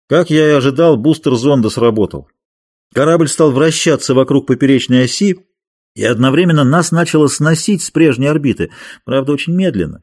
Как я и ожидал, бустер зонда сработал. Корабль стал вращаться вокруг поперечной оси, и одновременно нас начало сносить с прежней орбиты, правда, очень медленно.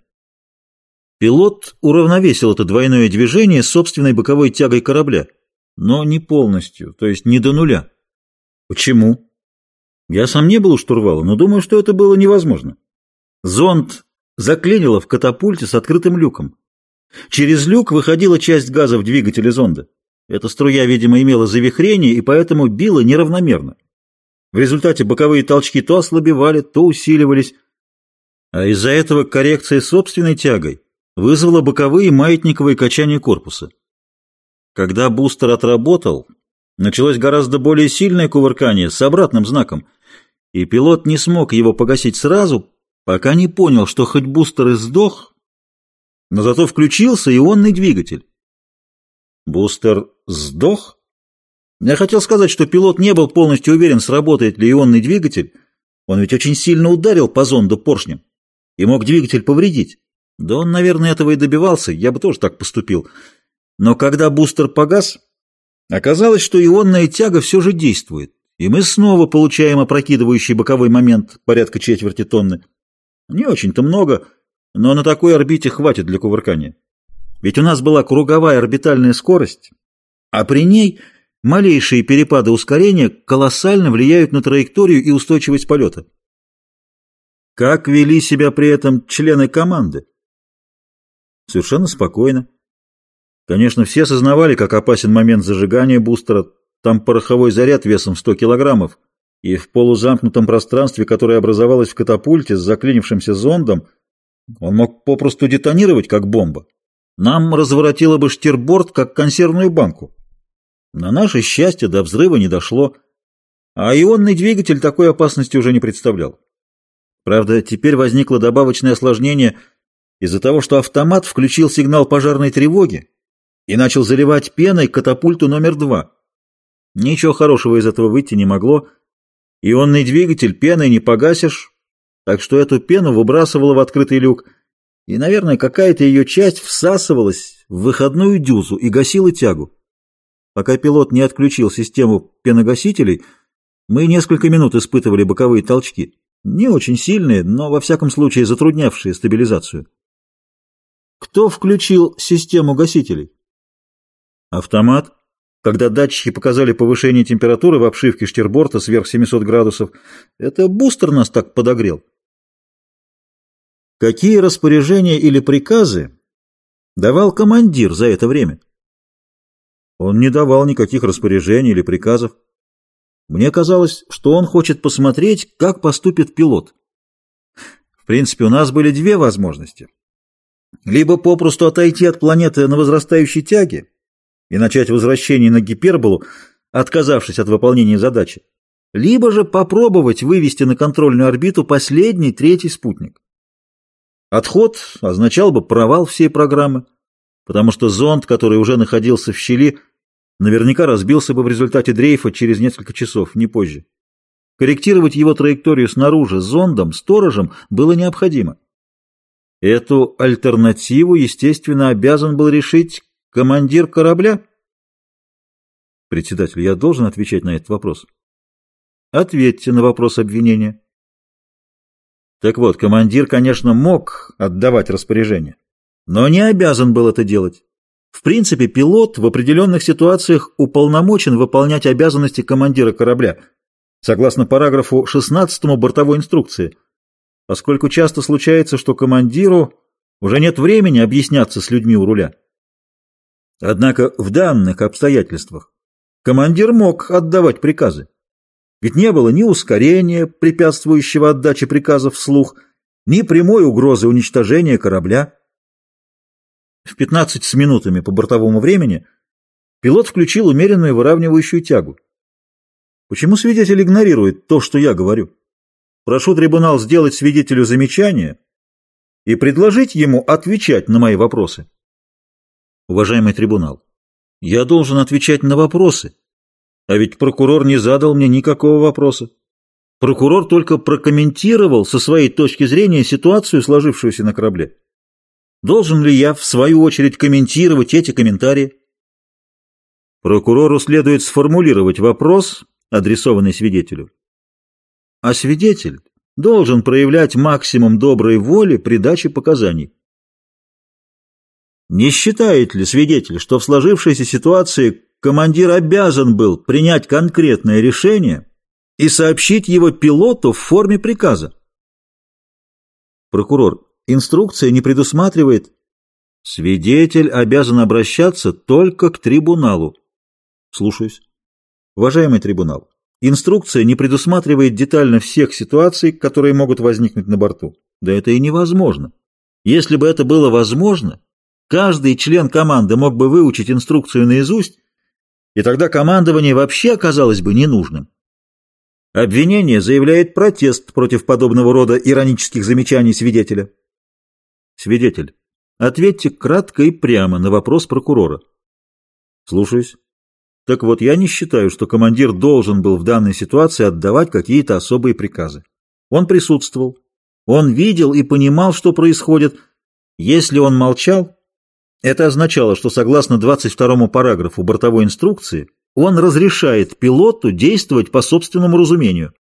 Пилот уравновесил это двойное движение собственной боковой тягой корабля, но не полностью, то есть не до нуля. Почему? Я сам не был у штурвала, но думаю, что это было невозможно. Зонд заклинило в катапульте с открытым люком. Через люк выходила часть газа в двигателе зонда. Эта струя, видимо, имела завихрение и поэтому била неравномерно. В результате боковые толчки то ослабевали, то усиливались, а из-за этого коррекция собственной тягой вызвала боковые маятниковые качания корпуса. Когда бустер отработал, началось гораздо более сильное кувыркание с обратным знаком, и пилот не смог его погасить сразу, пока не понял, что хоть бустер и сдох, но зато включился ионный двигатель. Бустер сдох? Я хотел сказать, что пилот не был полностью уверен, сработает ли ионный двигатель. Он ведь очень сильно ударил по зонду поршнем и мог двигатель повредить. Да он, наверное, этого и добивался, я бы тоже так поступил. Но когда бустер погас, оказалось, что ионная тяга все же действует, и мы снова получаем опрокидывающий боковой момент порядка четверти тонны. Не очень-то много, но на такой орбите хватит для кувыркания. Ведь у нас была круговая орбитальная скорость, а при ней малейшие перепады ускорения колоссально влияют на траекторию и устойчивость полета. Как вели себя при этом члены команды? Совершенно спокойно. Конечно, все сознавали, как опасен момент зажигания бустера. Там пороховой заряд весом в 100 килограммов, и в полузамкнутом пространстве, которое образовалось в катапульте с заклинившимся зондом, он мог попросту детонировать, как бомба. Нам разворотило бы штирборд, как консервную банку. На наше счастье до взрыва не дошло, а ионный двигатель такой опасности уже не представлял. Правда, теперь возникло добавочное осложнение из-за того, что автомат включил сигнал пожарной тревоги и начал заливать пеной катапульту номер 2. Ничего хорошего из этого выйти не могло. Ионный двигатель пеной не погасишь, так что эту пену выбрасывало в открытый люк, и, наверное, какая-то ее часть всасывалась в выходную дюзу и гасила тягу. Пока пилот не отключил систему пеногасителей, мы несколько минут испытывали боковые толчки. Не очень сильные, но во всяком случае затруднявшие стабилизацию. Кто включил систему гасителей? Автомат. Когда датчики показали повышение температуры в обшивке штирборта сверх 700 градусов, это бустер нас так подогрел. Какие распоряжения или приказы давал командир за это время? Он не давал никаких распоряжений или приказов. Мне казалось, что он хочет посмотреть, как поступит пилот. В принципе, у нас были две возможности. Либо попросту отойти от планеты на возрастающей тяге и начать возвращение на гиперболу, отказавшись от выполнения задачи, либо же попробовать вывести на контрольную орбиту последний, третий спутник. Отход означал бы провал всей программы, потому что зонд, который уже находился в щели, наверняка разбился бы в результате дрейфа через несколько часов, не позже. Корректировать его траекторию снаружи зондом, сторожем, было необходимо. Эту альтернативу, естественно, обязан был решить командир корабля. Председатель, я должен отвечать на этот вопрос? Ответьте на вопрос обвинения. Так вот, командир, конечно, мог отдавать распоряжения, но не обязан был это делать. В принципе, пилот в определенных ситуациях уполномочен выполнять обязанности командира корабля, согласно параграфу 16 бортовой инструкции, поскольку часто случается, что командиру уже нет времени объясняться с людьми у руля. Однако в данных обстоятельствах командир мог отдавать приказы. Ведь не было ни ускорения, препятствующего отдаче приказов вслух, ни прямой угрозы уничтожения корабля. В 15 с минутами по бортовому времени пилот включил умеренную выравнивающую тягу. Почему свидетель игнорирует то, что я говорю? Прошу трибунал сделать свидетелю замечание и предложить ему отвечать на мои вопросы. Уважаемый трибунал, я должен отвечать на вопросы, а ведь прокурор не задал мне никакого вопроса. Прокурор только прокомментировал со своей точки зрения ситуацию, сложившуюся на корабле. Должен ли я, в свою очередь, комментировать эти комментарии? Прокурору следует сформулировать вопрос, адресованный свидетелю. А свидетель должен проявлять максимум доброй воли при даче показаний. Не считает ли свидетель, что в сложившейся ситуации командир обязан был принять конкретное решение и сообщить его пилоту в форме приказа? Прокурор, инструкция не предусматривает. Свидетель обязан обращаться только к трибуналу. Слушаюсь. Уважаемый трибунал, инструкция не предусматривает детально всех ситуаций, которые могут возникнуть на борту. Да это и невозможно. Если бы это было возможно, каждый член команды мог бы выучить инструкцию наизусть, и тогда командование вообще оказалось бы ненужным. Обвинение заявляет протест против подобного рода иронических замечаний свидетеля. Свидетель, ответьте кратко и прямо на вопрос прокурора. Слушаюсь. Так вот, я не считаю, что командир должен был в данной ситуации отдавать какие-то особые приказы. Он присутствовал, он видел и понимал, что происходит. Если он молчал, это означало, что согласно 22-му параграфу бортовой инструкции он разрешает пилоту действовать по собственному разумению.